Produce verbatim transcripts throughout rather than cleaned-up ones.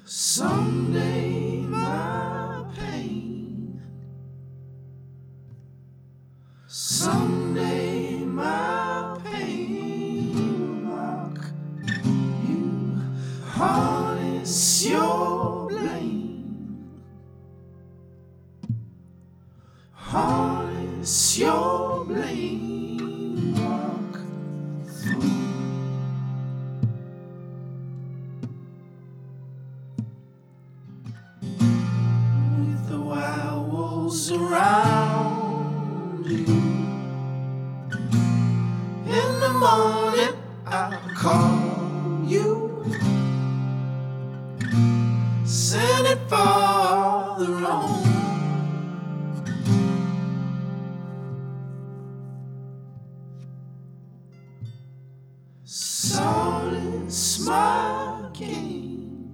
Someday my pain, someday my pain will mock you, harness your blame, harness your blame, walk through. Around you, in the morning I'll call you, send it farther on. Solace my game,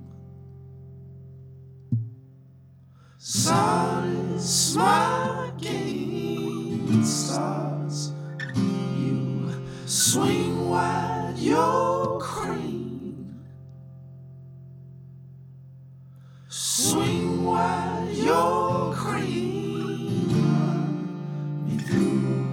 solace my game. Stars, you swing wide your crane, swing wide your crane, run me through.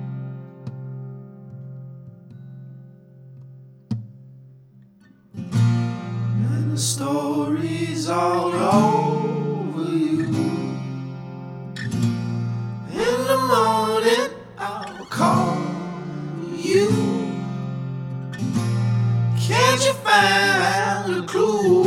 And the stories all over you. In the morning I'll call you. Can't you find a clue?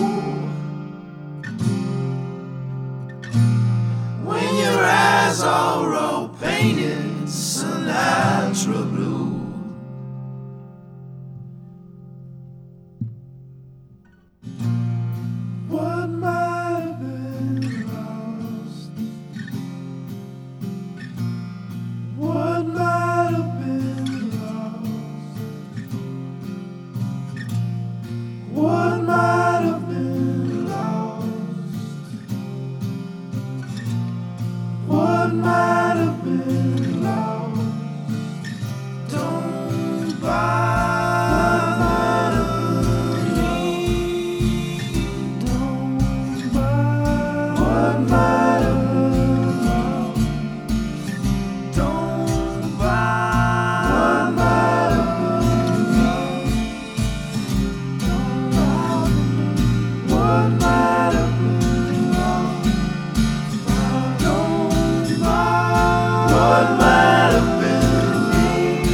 When your eyes are all painted Sinatra blue. What might have been lost, what might have been lost, what might have been lost, what might have been lost. Don't bother me, don't bother. What might have been lost. Don't bother. What might have been lost. Don't bother me. What might have been lost. Don't bother. What might have been me.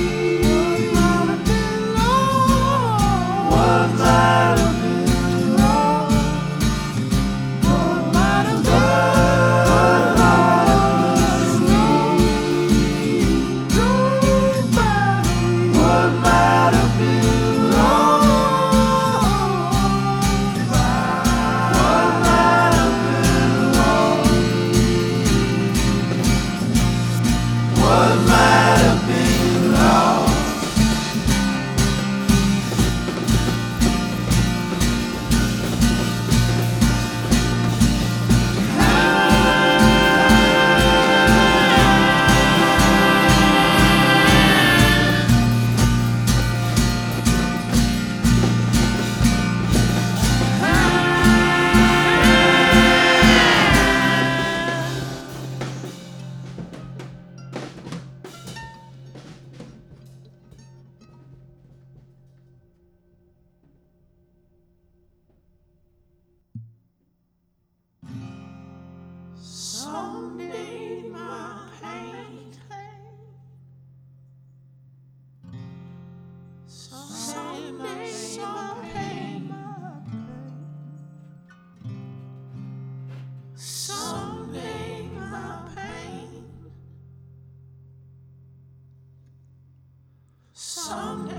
What might have been lost. What might have been. What might have been me. Don't bother. What might have been lost. What might have been lost. What might have been lost. Someday my pain, someday my pain, someday my pain, someday.